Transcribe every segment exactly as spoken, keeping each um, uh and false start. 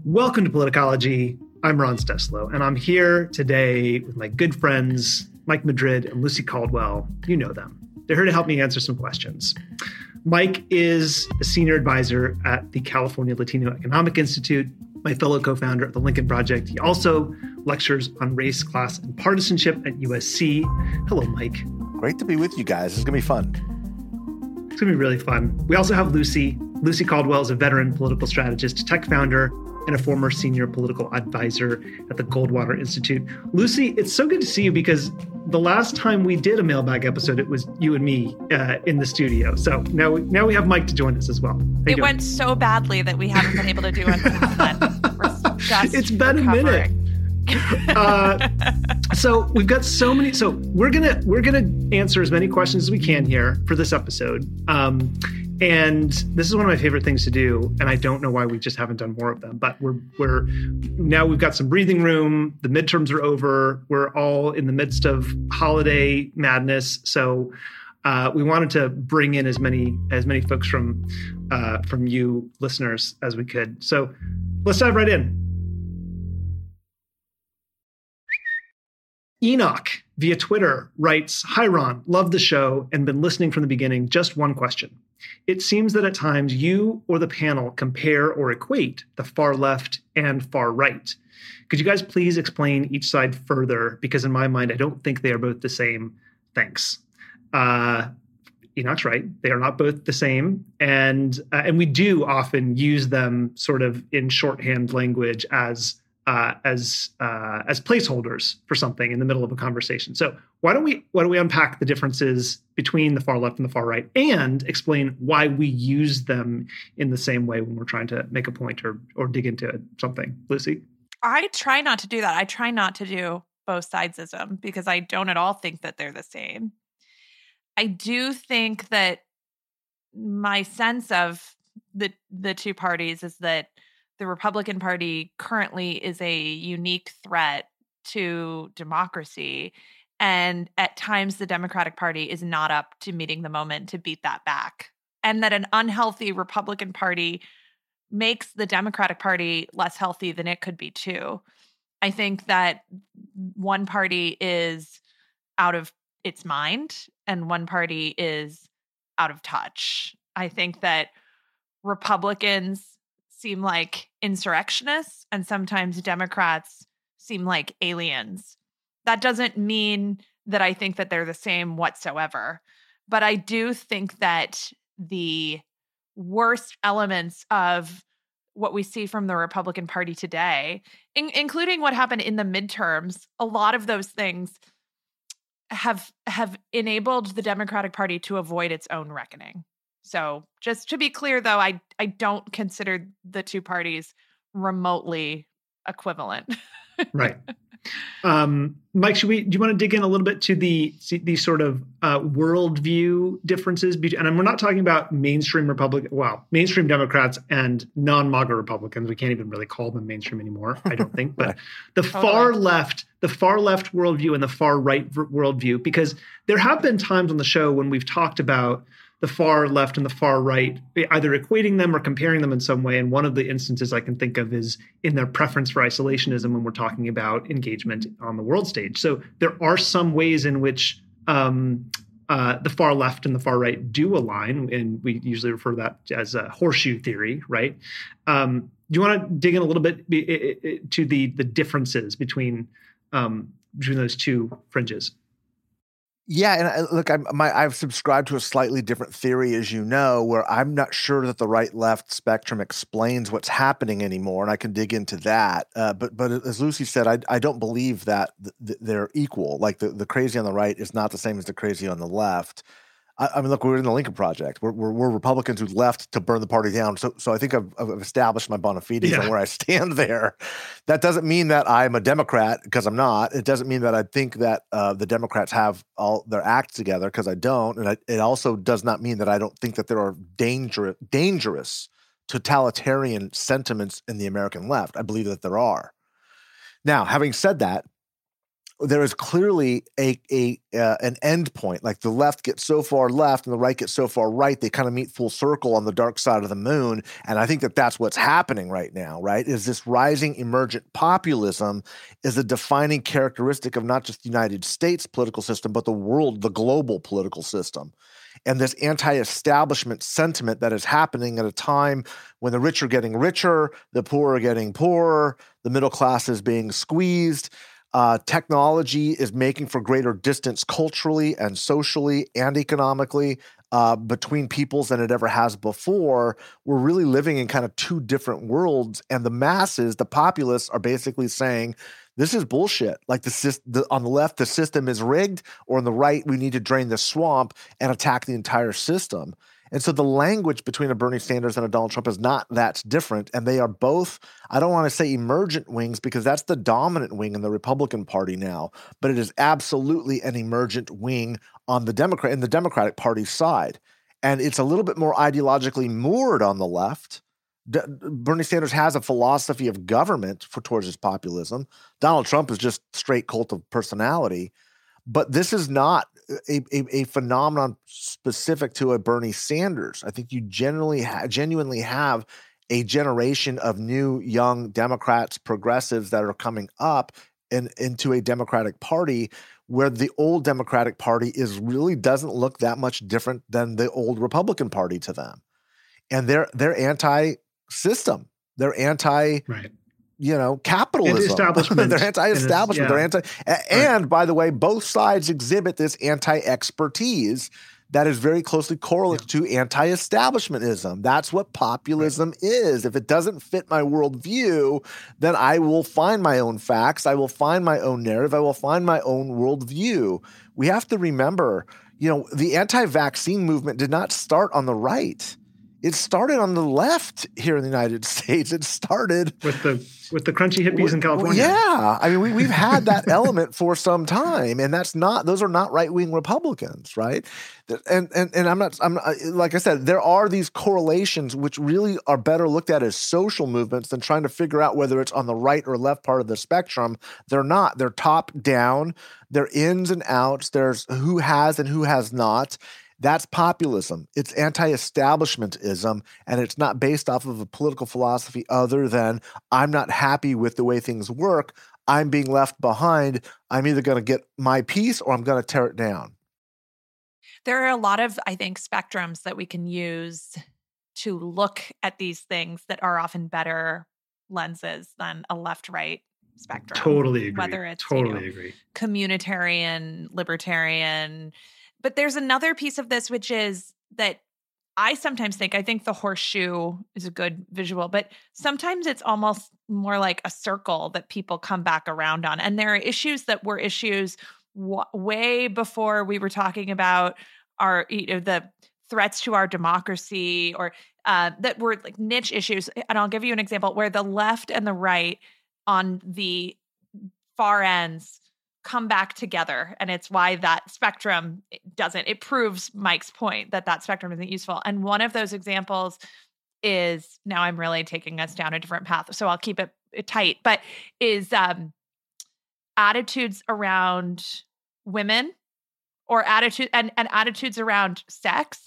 Welcome to Politicology. I'm Ron Steslow, and I'm here today with my good friends, Mike Madrid and Lucy Caldwell. You know them. They're here to help me answer some questions. Mike is a senior advisor at the California Latino Economic Institute, my fellow co-founder of the Lincoln Project. He also lectures on race, class, and partisanship at U S C. Hello, Mike. Great to be with you guys. It's going to be fun. It's going to be really fun. We also have Lucy. Lucy Caldwell is a veteran political strategist, tech founder, and a former senior political advisor at the Goldwater Institute. Lucy, it's so good to see you because the last time we did a mailbag episode, it was you and me uh, in the studio. So now we, now we have Mike to join us as well. It went so badly that we haven't been able to do it since then. We're just it's been recovering. a minute. uh, so we've got so many. So we're gonna we're gonna answer as many questions as we can here for this episode. Um, And this is one of my favorite things to do, and I don't know why we just haven't done more of them. But we're we're now we've got some breathing room. The midterms are over. We're all in the midst of holiday madness, so uh, we wanted to bring in as many as many folks from uh, from you listeners as we could. So let's dive right in. Enoch via Twitter writes, "Hi Ron, love the show and been listening from the beginning. Just one question. It seems that at times you or the panel compare or equate the far left and far right. Could you guys please explain each side further? Because in my mind, I don't think they are both the same. Thanks." Uh, Enoch's right. They are not both the same. And, uh, and we do often use them sort of in shorthand language as Uh, as uh, as placeholders for something in the middle of a conversation. So why don't we why don't we unpack the differences between the far left and the far right and explain why we use them in the same way when we're trying to make a point or or dig into something. Lucy? I try not to do that. I try not to do both sidesism because I don't at all think that they're the same. I do think that my sense of the the two parties is that the Republican Party currently is a unique threat to democracy. And at times, the Democratic Party is not up to meeting the moment to beat that back. And that an unhealthy Republican Party makes the Democratic Party less healthy than it could be too. I think that one party is out of its mind and one party is out of touch. I think that Republicans seem like insurrectionists and sometimes Democrats seem like aliens. That doesn't mean that I think that they're the same whatsoever. But I do think that the worst elements of what we see from the Republican Party today, in- including what happened in the midterms, a lot of those things have have enabled the Democratic Party to avoid its own reckoning. So just to be clear, though, I, I don't consider the two parties remotely equivalent. Right. Um, Mike, should we, do you want to dig in a little bit to the the sort of uh, worldview differences? Be- and we're not talking about mainstream Republican, well, mainstream Democrats and non-MAGA Republicans. We can't even really call them mainstream anymore, I don't think. But the Totally. far left, the far left worldview and the far right v- worldview, because there have been times on the show when we've talked about the far left and the far right, either equating them or comparing them in some way. And one of the instances I can think of is in their preference for isolationism when we're talking about engagement on the world stage. So there are some ways in which um, uh, the far left and the far right do align, and we usually refer to that as a horseshoe theory, right? Um, do you want to dig in a little bit be, to the the differences between um, between those two fringes? Yeah, and I, look, I'm, my, I've subscribed to a slightly different theory, as you know, where I'm not sure that the right-left spectrum explains what's happening anymore, and I can dig into that. Uh, but but as Lucy said, I, I don't believe that th- th- they're equal. Like the, the crazy on the right is not the same as the crazy on the left. I, I mean, look, we're in the Lincoln Project. We're, we're, we're Republicans who left to burn the party down. So so I think I've, I've established my bona fides Yeah. on where I stand there. That doesn't mean that I'm a Democrat, because I'm not. It doesn't mean that I think that uh, the Democrats have all their acts together, because I don't. And I, it also does not mean that I don't think that there are dangerous, dangerous totalitarian sentiments in the American left. I believe that there are. Now, having said that, there is clearly a a uh, an end point. Like the left gets so far left and the right gets so far right, they kind of meet full circle on the dark side of the moon. And I think that that's what's happening right now, right? Is this rising emergent populism is a defining characteristic of not just the United States political system, but the world, the global political system. And this anti-establishment sentiment that is happening at a time when the rich are getting richer, the poor are getting poorer, the middle class is being squeezed. Uh, technology is making for greater distance culturally and socially and economically uh, between peoples than it ever has before. We're really living in kind of two different worlds, and the masses, the populists, are basically saying, this is bullshit. Like the, the on the left, the system is rigged, or on the right, we need to drain the swamp and attack the entire system. And so the language between a Bernie Sanders and a Donald Trump is not that different. And they are both, I don't want to say emergent wings because that's the dominant wing in the Republican Party now, but it is absolutely an emergent wing on the Democrat in the Democratic Party side. And it's a little bit more ideologically moored on the left. D- Bernie Sanders has a philosophy of government for towards his populism. Donald Trump is just straight cult of personality. But this is not a, a, a phenomenon specific to a Bernie Sanders. I think you generally ha- genuinely have a generation of new young Democrats, progressives that are coming up in, into a Democratic Party where the old Democratic Party is really doesn't look that much different than the old Republican Party to them. And they're they're anti-system. They're anti- right. you know, capitalism. Anti-establishment. They're anti-establishment. Yeah. They're anti, a- and right. by the way, both sides exhibit this anti-expertise that is very closely correlated yeah. to anti-establishmentism. That's what populism right. is. If it doesn't fit my worldview, then I will find my own facts. I will find my own narrative. I will find my own worldview. We have to remember, you know, the anti-vaccine movement did not start on the right. It started on the left here in the United States. It started with the with the crunchy hippies with, in California. Yeah, I mean, we, we've had that element for some time, and that's not; those are not right wing Republicans, right? And and and I'm not. I'm like I said, there are these correlations which really are better looked at as social movements than trying to figure out whether it's on the right or left part of the spectrum. They're not. They're top down. They're ins and outs. There's who has and who has not. That's populism. It's anti-establishmentism, and it's not based off of a political philosophy other than I'm not happy with the way things work. I'm being left behind. I'm either going to get my piece or I'm going to tear it down. There are a lot of, I think, spectrums that we can use to look at these things that are often better lenses than a left-right spectrum. Totally agree. Whether it's totally you know, agree. communitarian, libertarian. But there's another piece of this, which is that I sometimes think, I think the horseshoe is a good visual, but sometimes it's almost more like a circle that people come back around on. And there are issues that were issues w- way before we were talking about our, you know, the threats to our democracy or uh, that were like niche issues. And I'll give you an example where the left and the right on the far ends come back together. And it's why that spectrum doesn't, it proves Mike's point that that spectrum isn't useful. And one of those examples is, now I'm really taking us down a different path, so I'll keep it, it tight, but is um, attitudes around women or attitude and, and attitudes around sex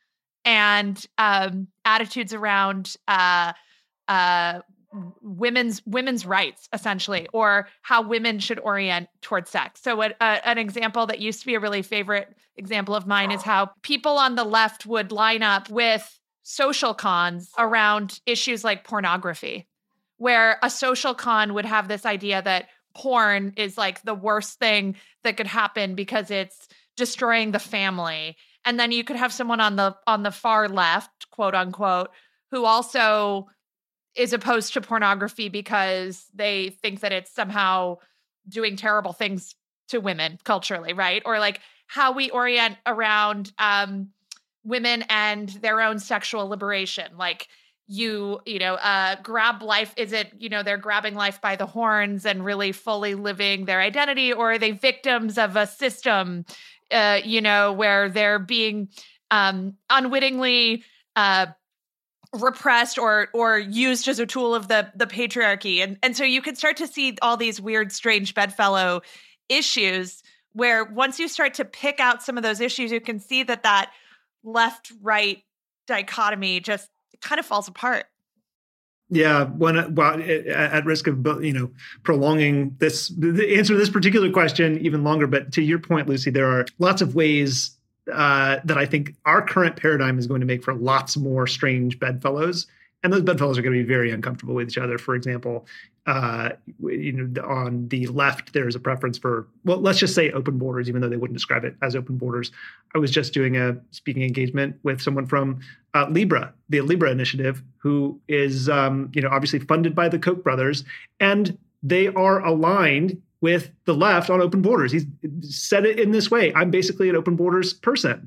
and um, attitudes around uh, uh, women's women's rights, essentially, or how women should orient towards sex. So what, uh, an example that used to be a really favorite example of mine is how people on the left would line up with social cons around issues like pornography, where a social con would have this idea that porn is like the worst thing that could happen because it's destroying the family. And then you could have someone on the on the far left, quote unquote, who also is opposed to pornography because they think that it's somehow doing terrible things to women culturally, right? Or like how we orient around um, women and their own sexual liberation. Like you, you know, uh, grab life, is it, you know, they're grabbing life by the horns and really fully living their identity, or are they victims of a system, uh, you know, where they're being um, unwittingly uh, repressed or or used as a tool of the the patriarchy. And and so you can start to see all these weird, strange bedfellow issues where once you start to pick out some of those issues, you can see that that left-right dichotomy just kind of falls apart. Yeah, when well, at risk of you know prolonging this the answer to this particular question even longer, but to your point, Lucy, there are lots of ways uh, that I think our current paradigm is going to make for lots more strange bedfellows, and those bedfellows are going to be very uncomfortable with each other. For example, uh, you know, on the left, there's a preference for, well, let's just say open borders, even though they wouldn't describe it as open borders. I was just doing a speaking engagement with someone from uh, Libra, the Libra Initiative, who is, um, you know, obviously funded by the Koch brothers, and they are aligned with the left on open borders. He's said it in this way: I'm basically an open borders person.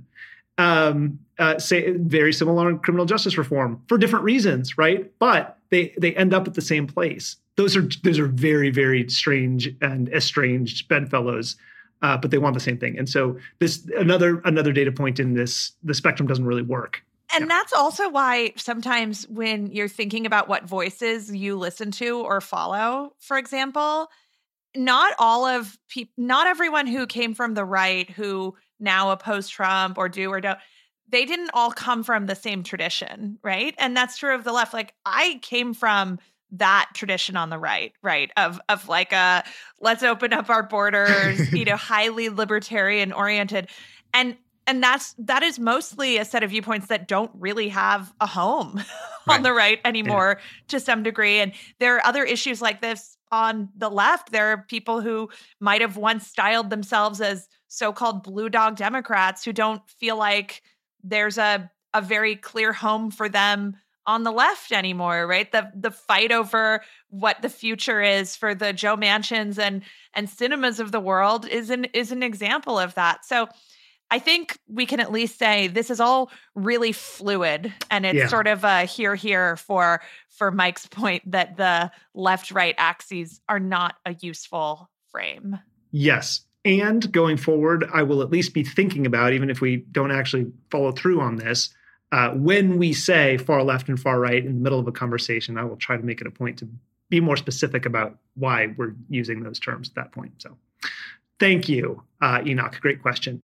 Um, uh, say very similar on criminal justice reform for different reasons, right? But they they end up at the same place. Those are those are very, very strange and estranged bedfellows, uh, but they want the same thing. And so this another another data point in this, the spectrum doesn't really work. And yeah. That's also why sometimes when you're thinking about what voices you listen to or follow, for example, not all of people, not everyone who came from the right who now oppose Trump or do or don't, they didn't all come from the same tradition, right? And that's true of the left. Like I came from that tradition on the right, right? Of of like a let's open up our borders, you know, highly libertarian oriented. And and that's that is mostly a set of viewpoints that don't really have a home right. on the right anymore yeah. to some degree. And there are other issues like this on the left. There are people who might have once styled themselves as so-called blue dog Democrats who don't feel like there's a a very clear home for them on the left anymore, right? The the fight over what the future is for the Joe Manchins and and cinemas of the world is an is an example of that. So I think we can at least say this is all really fluid, and it's yeah. sort of a here here for for Mike's point that the left-right axes are not a useful frame. Yes. And going forward, I will at least be thinking about, even if we don't actually follow through on this, Uh, when we say far left and far right in the middle of a conversation, I will try to make it a point to be more specific about why we're using those terms at that point. So thank you, uh, Enoch. Great question.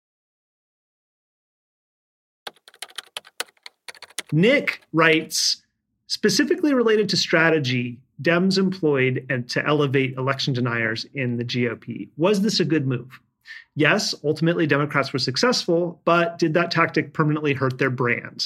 Nick writes, specifically related to strategy Dems employed and to elevate election deniers in the G O P. Was this a good move? Yes, ultimately Democrats were successful, but did that tactic permanently hurt their brand?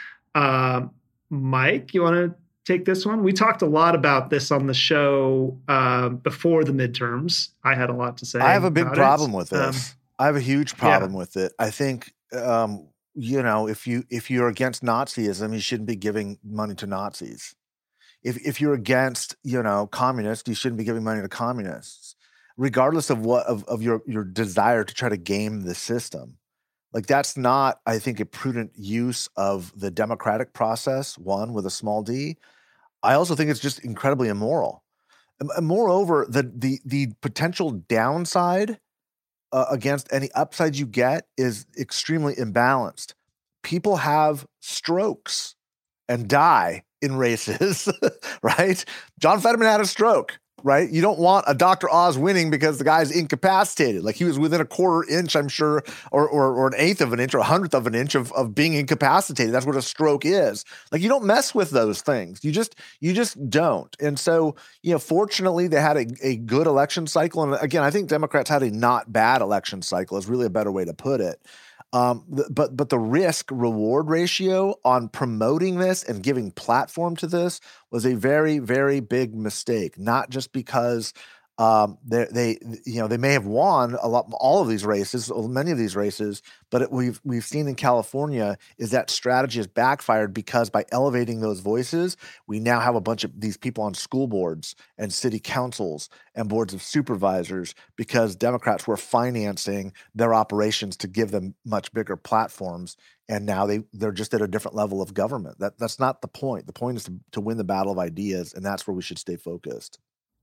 Uh, Mike, you want to take this one? We talked a lot about this on the show uh, before the midterms. I had a lot to say. I have a big problem it. with this. Um, I have a huge problem yeah. with it. I think, um, you know, if you if you're against Nazism, you shouldn't be giving money to Nazis. If if you're against, you know, communists, you shouldn't be giving money to communists, regardless of what of, of your your desire to try to game the system. Like that's not, I think, a prudent use of the democratic process, one with a small d. I also think it's just incredibly immoral. And moreover, the the the potential downside uh, against any upside you get is extremely imbalanced. People have strokes and die in races, right? John Fetterman had a stroke. Right? You don't want a Doctor Oz winning because the guy's incapacitated. Like he was within a quarter inch, I'm sure, or or, or an eighth of an inch or a hundredth of an inch of, of being incapacitated. That's what a stroke is. Like you don't mess with those things. You just you just don't. And so, you know, fortunately they had a, a good election cycle. And again, I think Democrats had a not bad election cycle is really a better way to put it. Um, th- but but the risk reward ratio on promoting this and giving platform to this was a very, very big mistake. Not just because um, they they you know they may have won a lot, all of these races, many of these races, but it, we've we've seen in California is that strategy has backfired because by elevating those voices, we now have a bunch of these people on school boards and city councils and boards of supervisors because Democrats were financing their operations to give them much bigger platforms, and now they they're just at a different level of government. That that's not the point. The point is to, to win the battle of ideas, and that's where we should stay focused.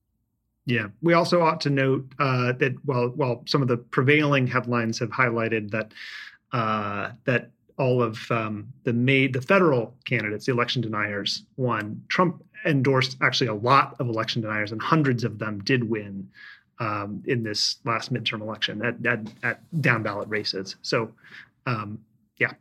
Yeah, we also ought to note uh, that while while some of the prevailing headlines have highlighted that uh, that all of um, the made the federal candidates, the election deniers, won, Trump endorsed actually a lot of election deniers, and hundreds of them did win um, in this last midterm election at, at, at down ballot races. So, um, yeah.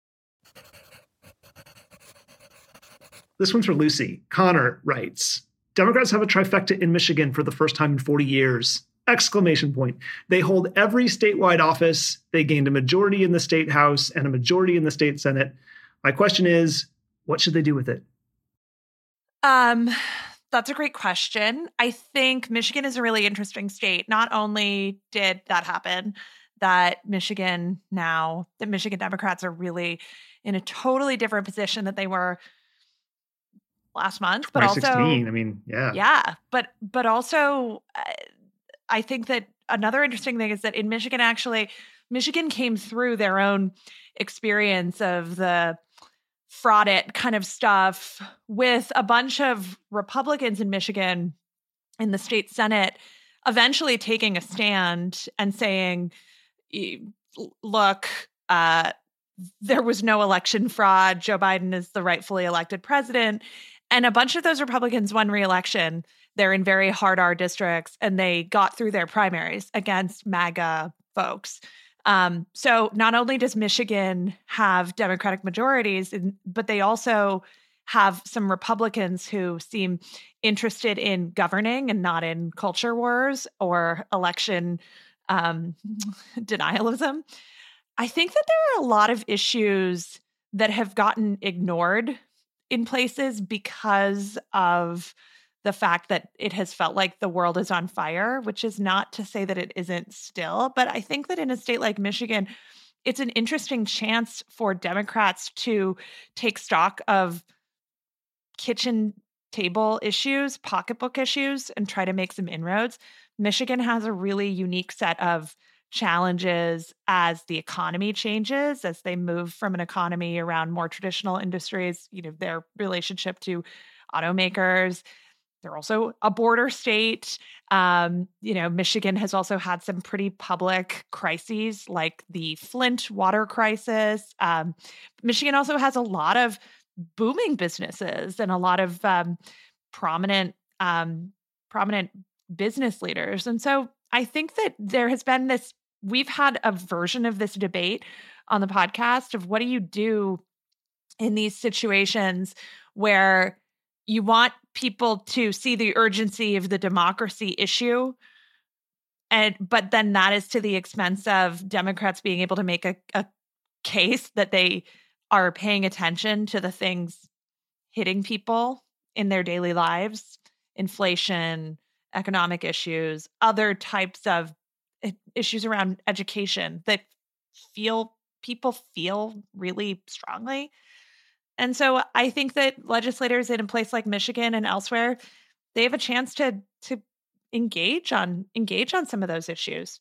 This one's for Lucy. Connor writes, Democrats have a trifecta in Michigan for the first time in forty years. Exclamation point. They hold every statewide office. They gained a majority in the state house and a majority in the state senate. My question is, what should they do with it? Um, that's a great question. I think Michigan is a really interesting state. Not only did that happen, that Michigan now, the Michigan Democrats are really in a totally different position that they were last month, but also, I mean, yeah. Yeah. But, but also, uh, I think that another interesting thing is that in Michigan, actually, Michigan came through their own experience of the fraud it kind of stuff with a bunch of Republicans in Michigan in the state Senate eventually taking a stand and saying, look, uh, there was no election fraud. Joe Biden is the rightfully elected president. And a bunch of those Republicans won re-election. They're in very hard R districts, and they got through their primaries against MAGA folks. Um, so not only does Michigan have Democratic majorities, in, but they also have some Republicans who seem interested in governing and not in culture wars or election um, denialism. I think that there are a lot of issues that have gotten ignored in places because of the fact that it has felt like the world is on fire, which is not to say that it isn't still. But I think that in a state like Michigan, it's an interesting chance for Democrats to take stock of kitchen table issues, pocketbook issues, and try to make some inroads. Michigan has a really unique set of challenges as the economy changes, as they move from an economy around more traditional industries, you know, their relationship to automakers. They're also a border state. Um, you know, Michigan has also had some pretty public crises like the Flint water crisis. Um, Michigan also has a lot of booming businesses and a lot of um, prominent, um, prominent business leaders. And so I think that there has been this, we've had a version of this debate on the podcast of what do you do in these situations where you want people to see the urgency of the democracy issue, and but then that is to the expense of Democrats being able to make a, a case that they are paying attention to the things hitting people in their daily lives, inflation, economic issues, other types of issues around education that feel people feel really strongly. And so I think that legislators in a place like Michigan and elsewhere, they have a chance to to engage on engage on some of those issues.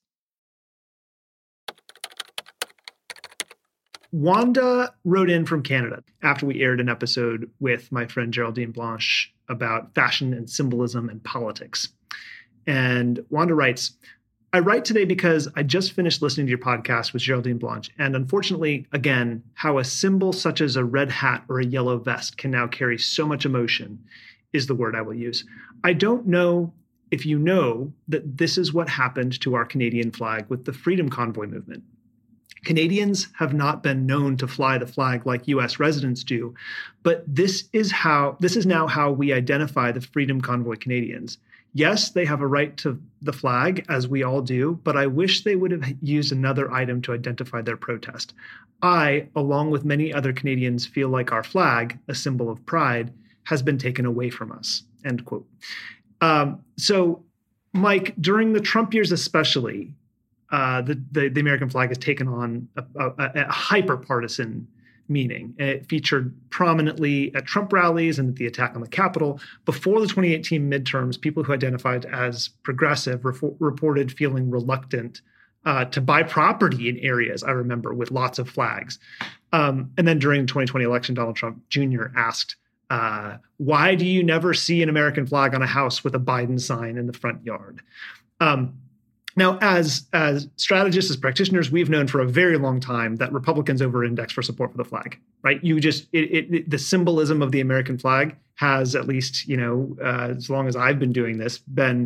Wanda wrote in from Canada after we aired an episode with my friend Geraldine Blanche about fashion and symbolism and politics. And Wanda writes, I write today because I just finished listening to your podcast with Geraldine Blanche, and unfortunately, again, how a symbol such as a red hat or a yellow vest can now carry so much emotion is the word I will use. I don't know if you know that this is what happened to our Canadian flag with the Freedom Convoy movement. Canadians have not been known to fly the flag like U S residents do, but this is how this is now how we identify the Freedom Convoy Canadians. Yes, they have a right to the flag, as we all do, but I wish they would have used another item to identify their protest. I, along with many other Canadians, feel like our flag, a symbol of pride, has been taken away from us, end quote. Um, so, Mike, during the Trump years especially, uh, the, the, the American flag has taken on a, a, a hyper-partisan meaning. It featured prominently at Trump rallies and at the attack on the Capitol. Before the twenty eighteen midterms, people who identified as progressive re- reported feeling reluctant uh, to buy property in areas, I remember, with lots of flags. Um, and then during the twenty twenty election, Donald Trump Junior asked, uh, why do you never see an American flag on a house with a Biden sign in the front yard? Um, Now, as as strategists, as practitioners, we've known for a very long time that Republicans over-index for support for the flag, right? You just it, it, it, the symbolism of the American flag has, at least, you know, uh, as long as I've been doing this, been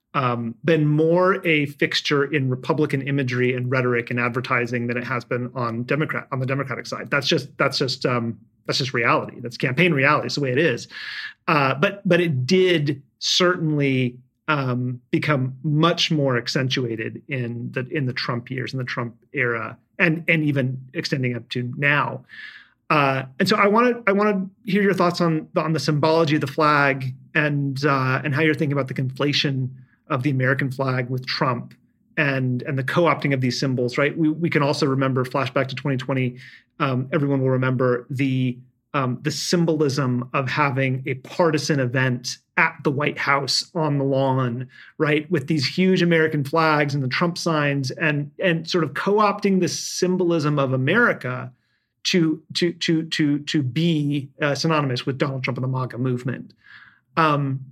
um, been more a fixture in Republican imagery and rhetoric and advertising than it has been on Democrat on the Democratic side. That's just that's just um, that's just reality. That's campaign reality. It's the way it is. Uh, but but it did certainly um, become much more accentuated in the in the Trump years, in the Trump era, and and even extending up to now. Uh, and so I want to I want to hear your thoughts on on the symbology of the flag and uh, and how you're thinking about the conflation of the American flag with Trump and and the co-opting of these symbols. Right. We we can also remember, flashback to twenty twenty. Um, everyone will remember the um, the symbolism of having a partisan event at the White House on the lawn, right, with these huge American flags and the Trump signs, and and sort of co-opting the symbolism of America to to to to to be uh, synonymous with Donald Trump and the MAGA movement. Um,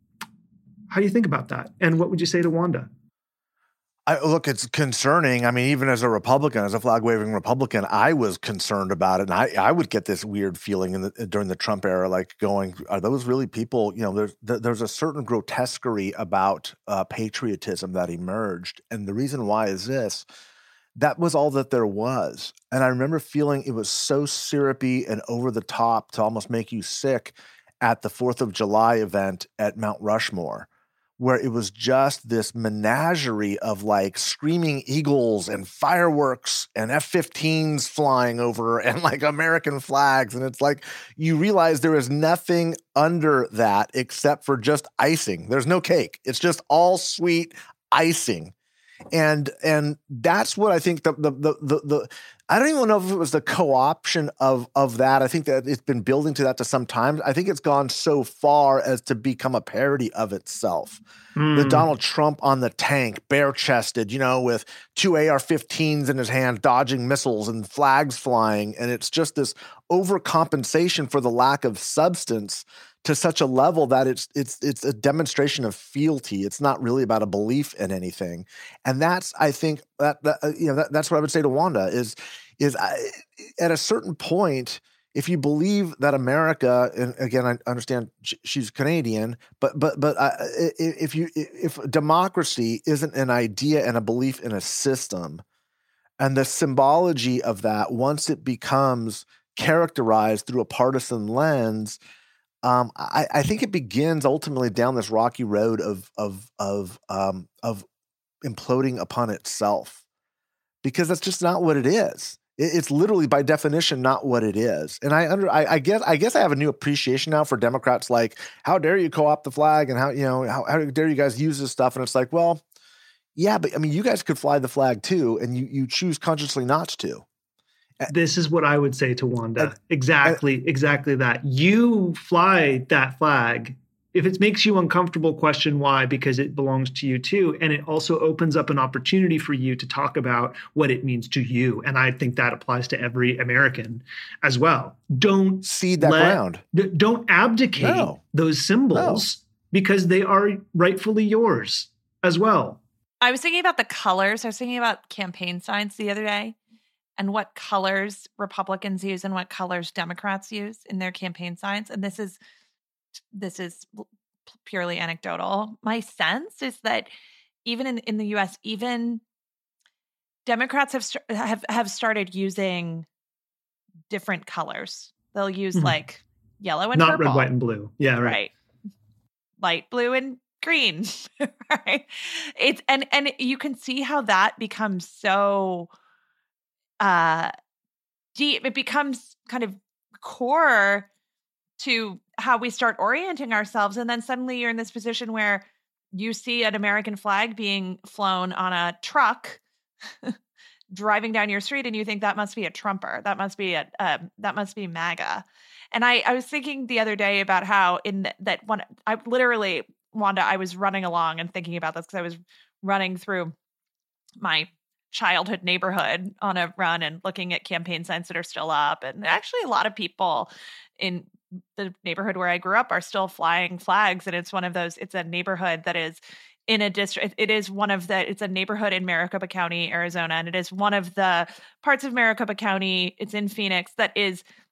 how do you think about that? And what would you say to Wanda? I, look, it's concerning. I mean, even as a Republican, as a flag-waving Republican, I was concerned about it, and I, I would get this weird feeling in the, during the Trump era, like going, "Are those really people?" You know, there's there's a certain grotesquerie about uh, patriotism that emerged, and the reason why is this. That was all that there was. And I remember feeling it was so syrupy and over the top to almost make you sick at the fourth of July event at Mount Rushmore, where it was just this menagerie of like screaming eagles and fireworks and F fifteens flying over and like American flags. And it's like, you realize there is nothing under that except for just icing. There's no cake. It's just all sweet icing. And and that's what I think the the the the, the I don't even know if it was the co-option of of that. I think that it's been building to that to some time. I think it's gone so far as to become a parody of itself. Mm. The Donald Trump on the tank, bare-chested, you know, with two A R fifteens in his hand, dodging missiles and flags flying, and it's just this overcompensation for the lack of substance to such a level that it's it's it's a demonstration of fealty. It's not really about a belief in anything, and that's I think that, that uh, you know that, that's what I would say to Wanda is is I, at a certain point, if you believe that America, and again I understand she's Canadian, but but but uh, if you if democracy isn't an idea and a belief in a system, and the symbology of that once it becomes characterized through a partisan lens. Um, I, I think it begins ultimately down this rocky road of of of um, of imploding upon itself, because that's just not what it is. It, it's literally by definition not what it is. And I under I, I guess I guess I have a new appreciation now for Democrats. Like, how dare you co-opt the flag, and how you know how, how dare you guys use this stuff? And it's like, well, yeah, but I mean, you guys could fly the flag too, and you you choose consciously not to. This is what I would say to Wanda. Exactly, exactly that. You fly that flag. If it makes you uncomfortable, question why, because it belongs to you too. And it also opens up an opportunity for you to talk about what it means to you. And I think that applies to every American as well. Don't cede that let, ground. D- don't abdicate no. those symbols no. because they are rightfully yours as well. I was thinking about the colors. I was thinking about campaign signs the other day. And what colors Republicans use and what colors Democrats use in their campaign signs. And this is this is purely anecdotal. My sense is that even in, in the U S, even Democrats have have have started using different colors. They'll use mm-hmm. like yellow and not purple. Red, white, and blue. Yeah, right. right. Light blue and green. right. It's and and you can see how that becomes so. Uh, deep, it becomes kind of core to how we start orienting ourselves. And then suddenly you're in this position where you see an American flag being flown on a truck driving down your street, and you think that must be a Trumper. That must be a, uh, that must be MAGA. And I, I was thinking the other day about how in th- that one, I literally, Wanda, I was running along and thinking about this because I was running through my childhood neighborhood on a run and looking at campaign signs that are still up. And actually a lot of people in the neighborhood where I grew up are still flying flags. And it's one of those, it's a neighborhood that is in a district. It is one of the, it's a neighborhood in Maricopa County, Arizona. And it is one of the parts of Maricopa County, it's in Phoenix, that is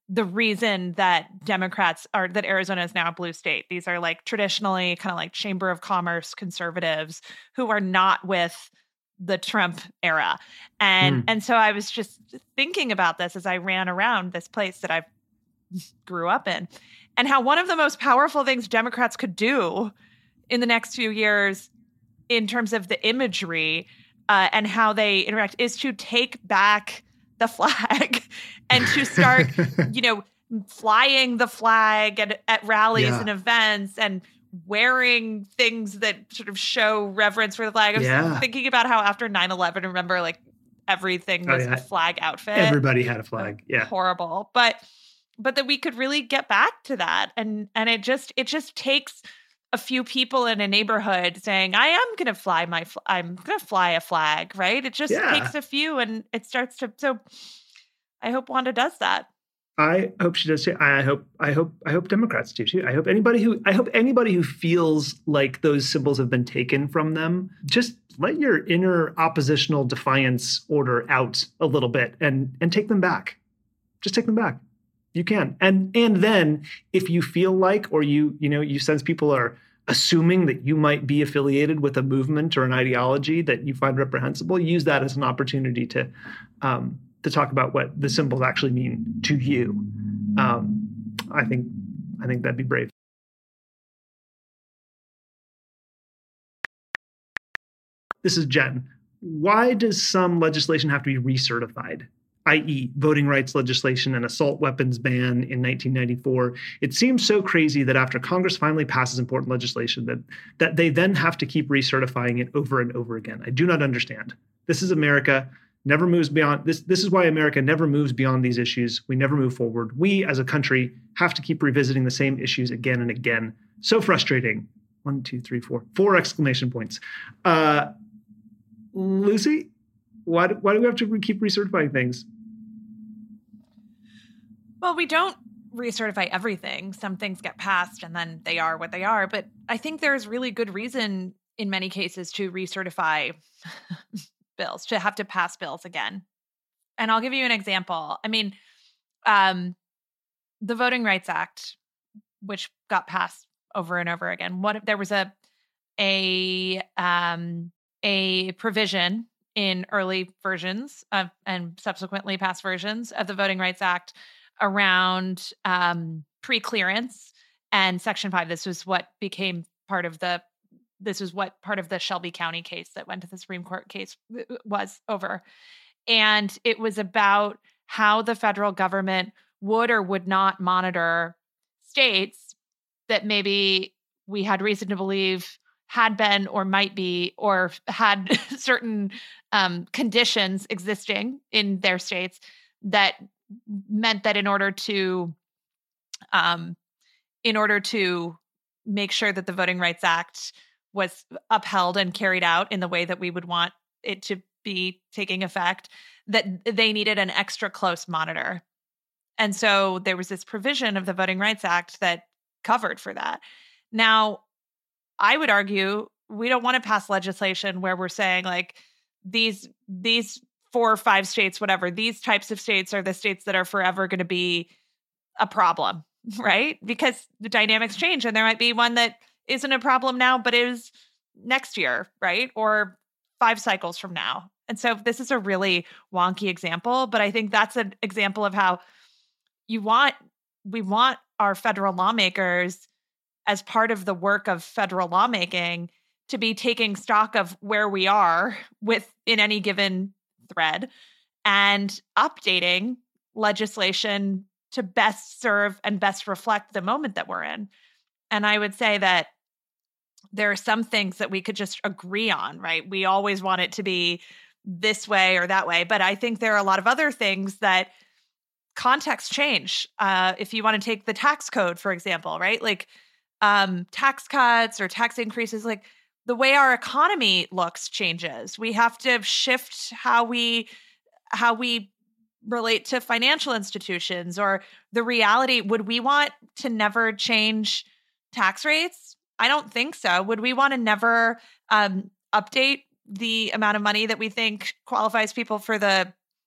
the reason that Democrats are, that Arizona is now a blue state. These are like traditionally kind of like Chamber of Commerce conservatives who are not with the Trump era. And, Mm. and so I was just thinking about this as I ran around this place that I grew up in, and how one of the most powerful things Democrats could do in the next few years in terms of the imagery uh, and how they interact is to take back the flag and to start, you know, flying the flag at, at rallies Yeah. and events and wearing things that sort of show reverence for the flag. I was Yeah. thinking about how after nine eleven, remember, like everything Oh, was yeah. a flag outfit. Everybody had a flag. Yeah. Horrible. But but that we could really get back to that. And and it just it just takes a few people in a neighborhood saying, I am going to fly my, fl- I'm going to fly a flag, right? It just Yeah. takes a few and it starts to, so I hope Wanda does that. I hope she does too. I hope, I hope, I hope Democrats do too. I hope anybody who, I hope anybody who feels like those symbols have been taken from them, just let your inner oppositional defiance order out a little bit and, and take them back. Just take them back. You can. And and then if you feel like, or you, you know, you sense people are assuming that you might be affiliated with a movement or an ideology that you find reprehensible, use that as an opportunity to um, to talk about what the symbols actually mean to you. Um, I think I think that'd be brave. This is Jen. Why does some legislation have to be recertified? that is, voting rights legislation and assault weapons ban in nineteen ninety-four. It seems so crazy that after Congress finally passes important legislation that, that they then have to keep recertifying it over and over again. I do not understand. This is America, never moves beyond this. This is why America never moves beyond these issues. We never move forward. We as a country have to keep revisiting the same issues again and again. So frustrating. One, two, three, four, four exclamation points. Uh, Lucy, why do, why do we have to keep recertifying things? Well, we don't recertify everything. Some things get passed and then they are what they are. But I think there's really good reason in many cases to recertify bills, to have to pass bills again. And I'll give you an example. I mean, um, the Voting Rights Act, which got passed over and over again. What if there was a a um, a provision in early versions of, and subsequently passed versions of the Voting Rights Act around um, pre-clearance and Section five. This was what became part of the, this was what part of the Shelby County case that went to the Supreme Court case was over. And it was about how the federal government would or would not monitor states that maybe we had reason to believe had been or might be or had certain um, conditions existing in their states that meant that in order to um, in order to make sure that the Voting Rights Act was upheld and carried out in the way that we would want it to be taking effect, that they needed an extra close monitor. And so there was this provision of the Voting Rights Act that covered for that. Now, I would argue we don't want to pass legislation where we're saying like these these four or five states, whatever, these types of states are the states that are forever going to be a problem, right? Because the dynamics change and there might be one that isn't a problem now, but is next year, right? Or five cycles from now. And so this is a really wonky example, but I think that's an example of how you want, we want our federal lawmakers as part of the work of federal lawmaking to be taking stock of where we are with in any given thread and updating legislation to best serve and best reflect the moment that we're in. And I would say that there are some things that we could just agree on, right? We always want it to be this way or that way. But I think there are a lot of other things that context change. Uh, if you want to take the tax code, for example, right? Like um, tax cuts or tax increases, like the way our economy looks changes. We have to shift how we how we relate to financial institutions or the reality. Would we want to never change tax rates? I don't think so. Would we want to never um, update the amount of money that we think qualifies people for the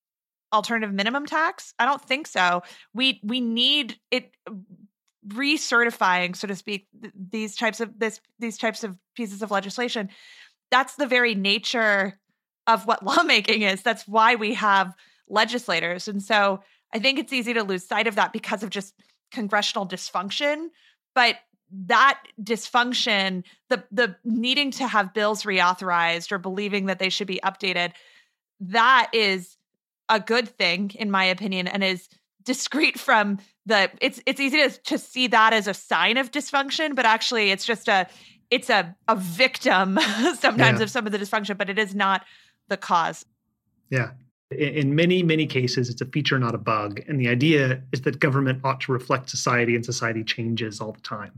alternative minimum tax? I don't think so. We we need it recertifying, so to speak, th- these types of this these types of pieces of legislation. That's the very nature of what lawmaking is. That's why we have legislators. And so I think it's easy to lose sight of that because of just congressional dysfunction. But that dysfunction, the the needing to have bills reauthorized or believing that they should be updated, that is a good thing, in my opinion, and is discrete from the, it's it's easy to, to see that as a sign of dysfunction, but actually it's just a, it's a, a victim sometimes Yeah. of some of the dysfunction, but it is not the cause. Yeah. In, in many, many cases, it's a feature, not a bug. And the idea is that government ought to reflect society, and society changes all the time.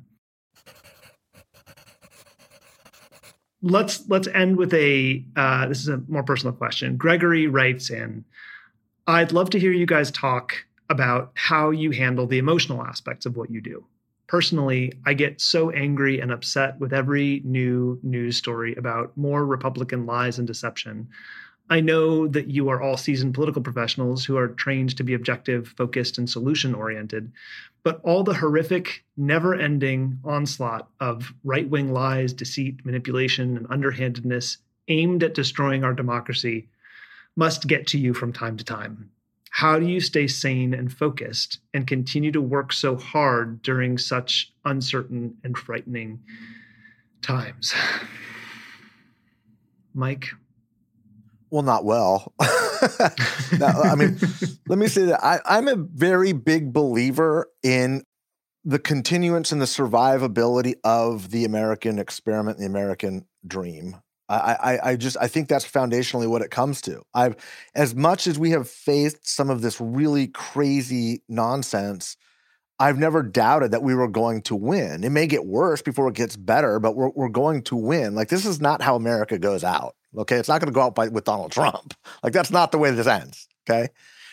Let's let's end with a, uh, this is a more personal question. Gregory writes in, I'd love to hear you guys talk about how you handle the emotional aspects of what you do. Personally, I get so angry and upset with every new news story about more Republican lies and deception. I know that you are all seasoned political professionals who are trained to be objective, focused, and solution-oriented, but all the horrific, never-ending onslaught of right-wing lies, deceit, manipulation, and underhandedness aimed at destroying our democracy must get to you from time to time. How do you stay sane and focused and continue to work so hard during such uncertain and frightening times? Mike? Well, not well. No, I mean, let me say that I, I'm a very big believer in the continuance and the survivability of the American experiment, the American dream. I, I, I just I think that's foundationally what it comes to. I've as much as we have faced some of this really crazy nonsense, I've never doubted that we were going to win. It may get worse before it gets better, but we're we're going to win. Like, this is not how America goes out. Okay, it's not going to go out by, with Donald Trump. Like, that's not the way this ends. Okay,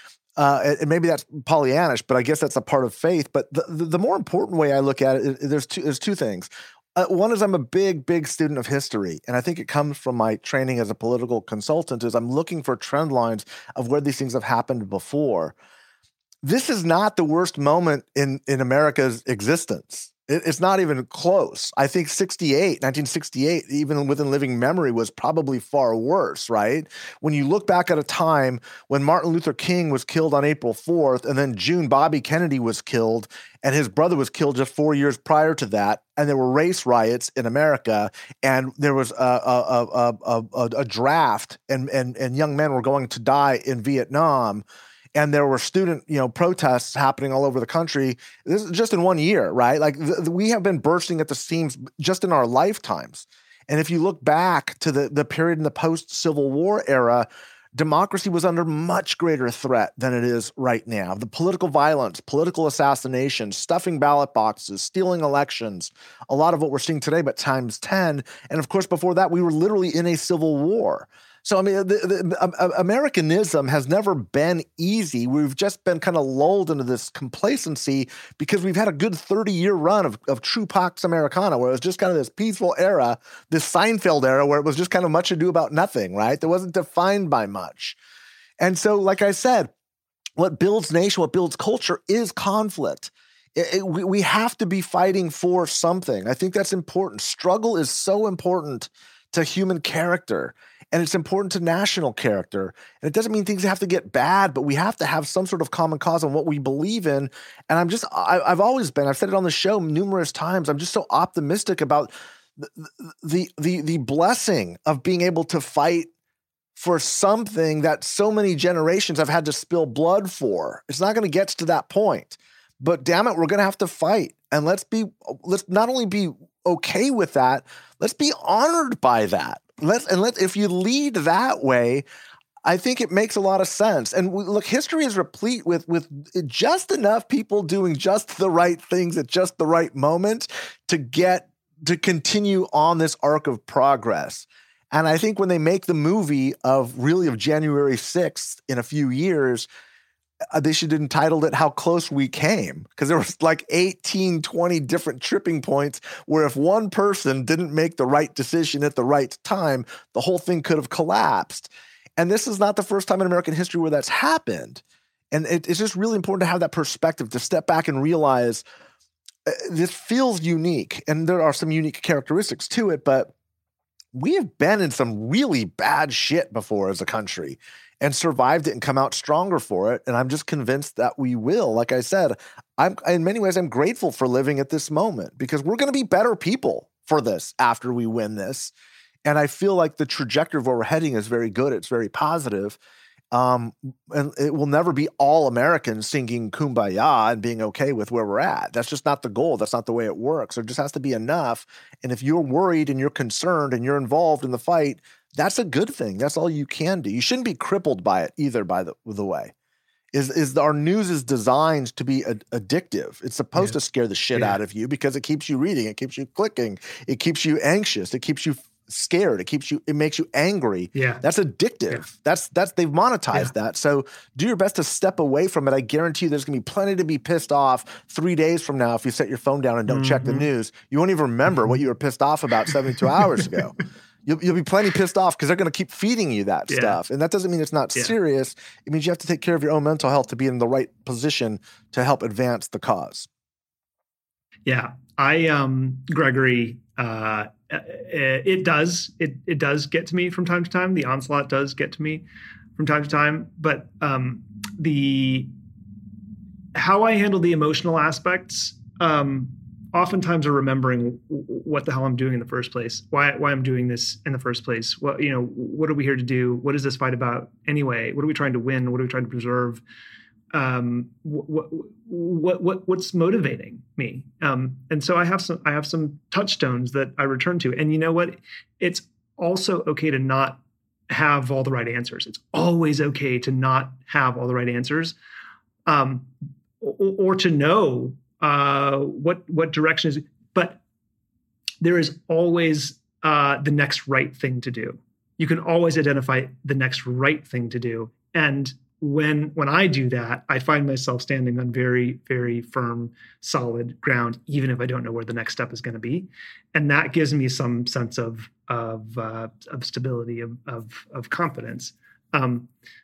uh, and, and maybe that's Pollyannish, but I guess that's a part of faith. But the the, the more important way I look at it, is, there's two there's two things. Uh, one is I'm a big, big student of history, and I think it comes from my training as a political consultant, is I'm looking for trend lines of where these things have happened before. This is not the worst moment in, in America's existence. It, it's not even close. I think sixty-eight, nineteen sixty-eight, even within living memory, was probably far worse, right? When you look back at a time when Martin Luther King was killed on April fourth, and then June Bobby Kennedy was killed, and his brother was killed just four years prior to that, and there were race riots in America, and there was a, a, a, a, a, a draft, and, and, and young men were going to die in Vietnam, and there were student, you know, protests happening all over the country. This is just in one year, right? Like, th- we have been bursting at the seams just in our lifetimes. And if you look back to the, the period in the post-Civil War era, democracy was under much greater threat than it is right now. The political violence, political assassinations, stuffing ballot boxes, stealing elections, a lot of what we're seeing today, but times ten. And of course, before that, we were literally in a civil war. So, I mean, the, the, uh, Americanism has never been easy. We've just been kind of lulled into this complacency because we've had a good thirty-year run of, of true Pax Americana, where it was just kind of this peaceful era, this Seinfeld era, where it was just kind of much ado about nothing, right? That wasn't defined by much. And so, like I said, what builds nation, what builds culture is conflict. It, it, we, we have to be fighting for something. I think that's important. Struggle is so important to human character. And it's important to national character. And it doesn't mean things have to get bad, but we have to have some sort of common cause on what we believe in. And I'm just, I, I've always been, I've said it on the show numerous times, I'm just so optimistic about the, the, the, the blessing of being able to fight for something that so many generations have had to spill blood for. It's not going to get to that point, but damn it, we're going to have to fight. And let's be, let's not only be okay with that, let's be honored by that. Let's and let if you lead that way, I think it makes a lot of sense. And we, look, history is replete with with just enough people doing just the right things at just the right moment to get to continue on this arc of progress. And I think when they make the movie of really of January sixth in a few years, they should have entitled it How Close We Came, because there was like eighteen, twenty different tripping points where if one person didn't make the right decision at the right time, the whole thing could have collapsed. And this is not the first time in American history where that's happened. And it, it's just really important to have that perspective, to step back and realize uh, this feels unique. And there are some unique characteristics to it, but we have been in some really bad shit before as a country and survived it and come out stronger for it. And I'm just convinced that we will. Like I said, I'm in many ways, I'm grateful for living at this moment because we're going to be better people for this after we win this. And I feel like the trajectory of where we're heading is very good. It's very positive. Um, and it will never be all Americans singing Kumbaya and being okay with where we're at. That's just not the goal. That's not the way it works. There just has to be enough. And if you're worried and you're concerned and you're involved in the fight, that's a good thing. That's all you can do. You shouldn't be crippled by it either, by the, the way. Is is our news is designed to be ad- addictive. It's supposed yeah. to scare the shit yeah. out of you because it keeps you reading. It keeps you clicking. It keeps you anxious. It keeps you scared. It keeps you, it makes you angry. Yeah. That's addictive. Yeah. That's, that's, they've monetized yeah. that. So do your best to step away from it. I guarantee you there's going to be plenty to be pissed off three days from now if you set your phone down and don't mm-hmm. check the news. You won't even remember what you were pissed off about seventy-two hours ago. You'll, you'll be plenty pissed off because they're going to keep feeding you that yeah. stuff. And that doesn't mean it's not yeah. serious. It means you have to take care of your own mental health to be in the right position to help advance the cause. Yeah. I, um, Gregory, uh, it does, it, it does get to me from time to time. The onslaught does get to me from time to time, but, um, the, how I handle the emotional aspects, um, oftentimes are remembering what the hell I'm doing in the first place, why, why I'm doing this in the first place. What, you know, what are we here to do? What is this fight about anyway? What are we trying to win? What are we trying to preserve? Um, what, what, what, what's motivating me? Um, and so I have some, I have some touchstones that I return to. And you know what? It's also okay to not have all the right answers. It's always okay to not have all the right answers, um, or, or to know uh, what, what direction is, but there is always uh, the next right thing to do. You can always identify the next right thing to do. And When when I do that, I find myself standing on very, very firm, solid ground, even if I don't know where the next step is going to be, and that gives me some sense of of uh, of stability, of of, of confidence. Um,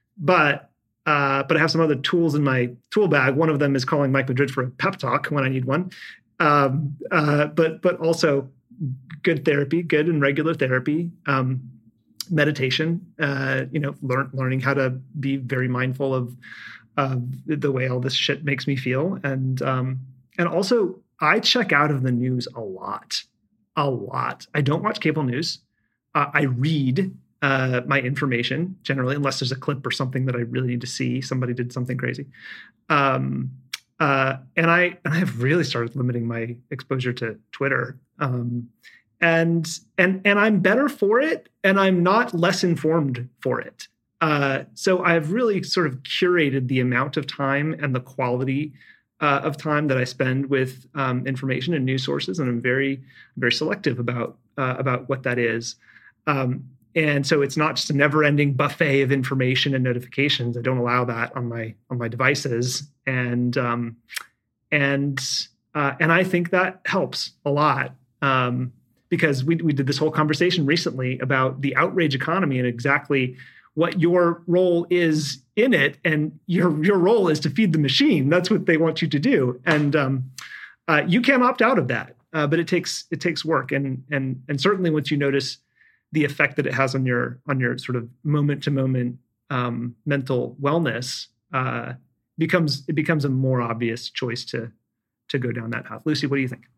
but uh, but I have some other tools in my tool bag. One of them is calling Mike Madrid for a pep talk when I need one. Um, uh, but but also good therapy, good and regular therapy. Um, meditation, uh, you know, learn, learning how to be very mindful of, of the way all this shit makes me feel. And, um, and also I check out of the news a lot, a lot. I don't watch cable news. Uh, I read, uh, my information generally, unless there's a clip or something that I really need to see. Somebody did something crazy. Um, uh, and I, and I've really started limiting my exposure to Twitter. Um, And and and I'm better for it, and I'm not less informed for it. Uh, so I've really sort of curated the amount of time and the quality uh, of time that I spend with um, information and news sources, and I'm very very selective about uh, about what that is. Um, and so it's not just a never-ending buffet of information and notifications. I don't allow that on my on my devices, and um, and uh, and I think that helps a lot. Um, Because we we did this whole conversation recently about the outrage economy and exactly what your role is in it, and your your role is to feed the machine. That's what they want you to do, and um, uh, you can't opt out of that. Uh, but it takes it takes work, and and and certainly once you notice the effect that it has on your on your sort of moment to moment mental wellness, uh, becomes it becomes a more obvious choice to to go down that path. Lucy, what do you think?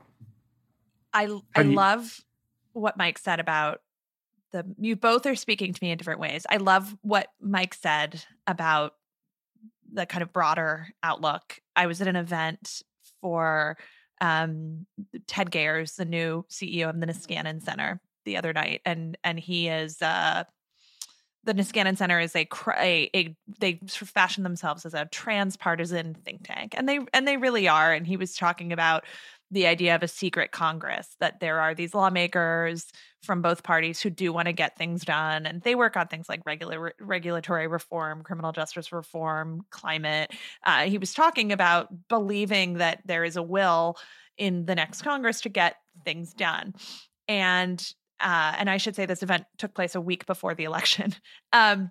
I I you, love what Mike said about the, you both are speaking to me in different ways. I love what Mike said about the kind of broader outlook. I was at an event for um, Ted Gayers, the new C E O of the Niskanen Center, the other night. And, and he is, uh, the Niskanen Center is a, a, a, they sort of fashion themselves as a transpartisan think tank. And they, and they really are. And he was talking about the idea of a secret Congress, that there are these lawmakers from both parties who do want to get things done. And they work on things like regular regulatory reform, criminal justice reform, climate. Uh, he was talking about believing that there is a will in the next Congress to get things done. And Uh, and I should say this event took place a week before the election. Um,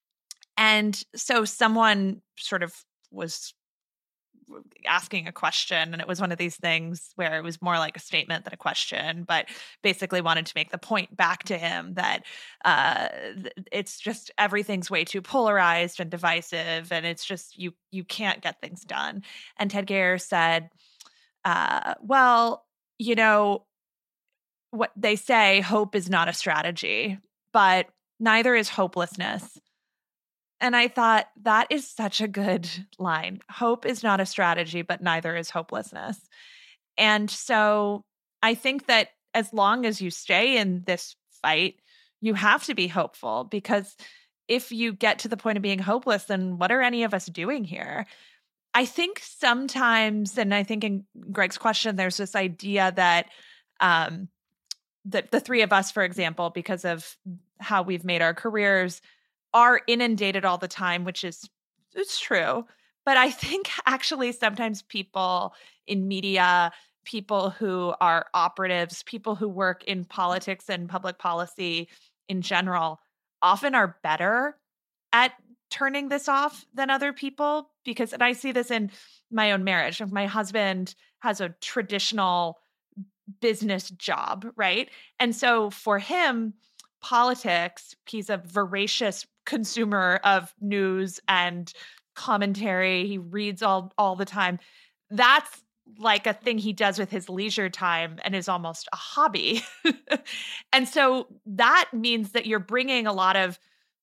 and so someone sort of was asking a question, and it was one of these things where it was more like a statement than a question, but basically wanted to make the point back to him that uh, it's just everything's way too polarized and divisive, and it's just you you can't get things done. And Ted Gare said, uh, well, you know, what they say, hope is not a strategy, but neither is hopelessness. And I thought, that is such a good line. Hope is not a strategy, but neither is hopelessness. And so I think that as long as you stay in this fight, you have to be hopeful, because if you get to the point of being hopeless, then what are any of us doing here? I think sometimes, and I think in Greg's question, there's this idea that um, that the three of us, for example, because of how we've made our careers, are inundated all the time, which is it's true. But I think actually sometimes people in media, people who are operatives, people who work in politics and public policy in general, often are better at turning this off than other people. Because, and I see this in my own marriage. My husband has a traditional business job, right? And so for him, politics, he's a voracious consumer of news and commentary. He reads all all the time. That's like a thing he does with his leisure time and is almost a hobby. And so that means that you're bringing a lot of,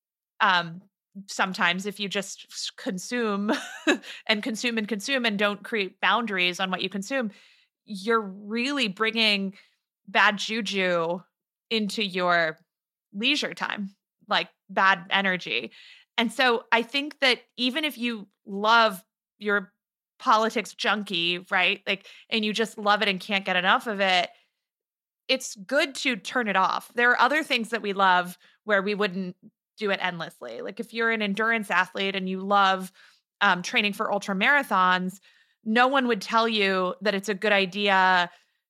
um, sometimes if you just consume and consume and consume and don't create boundaries on what you consume, you're really bringing bad juju into your leisure time, like bad energy. And so I think that even if you love your politics junkie, right? Like, and you just love it and can't get enough of it, it's good to turn it off. There are other things that we love where we wouldn't do it endlessly. Like if you're an endurance athlete and you love um, training for ultra marathons, no one would tell you that it's a good idea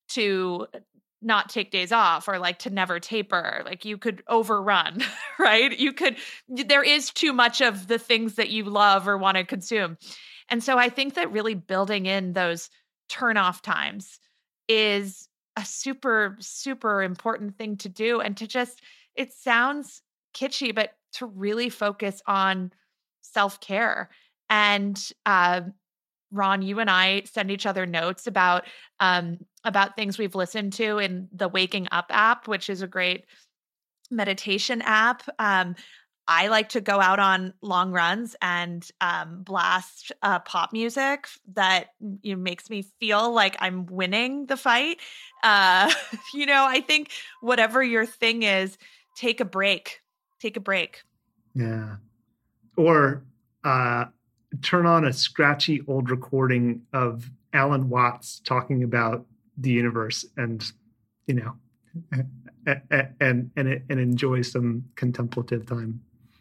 to not take days off or like to never taper. Like you could overrun, right? You could, there is too much of the things that you love or want to consume. And so I think that really building in those turn off times is a super, super important thing to do. And to just, it sounds kitschy, but to really focus on self-care. And, uh, Ron, you and I send each other notes about um, about things we've listened to in the Waking Up app, which is a great meditation app. Um, I like to go out on long runs and um, blast uh, pop music that you know, makes me feel like I'm winning the fight. Uh, you know, I think whatever your thing is, take a break. Take a break. Yeah. Or uh, turn on a scratchy old recording of Alan Watts talking about the universe and, you know, and, and, and, and enjoy some contemplative time.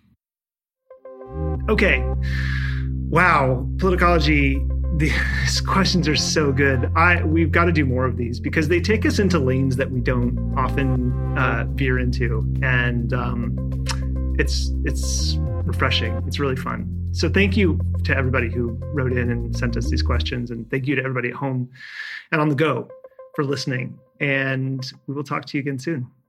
Okay. Wow. Politicology. These questions are so good. I we've got to do more of these because they take us into lanes that we don't often uh, veer into, and um, it's it's refreshing. It's really fun. So thank you to everybody who wrote in and sent us these questions, and thank you to everybody at home and on the go for listening. And we will talk to you again soon.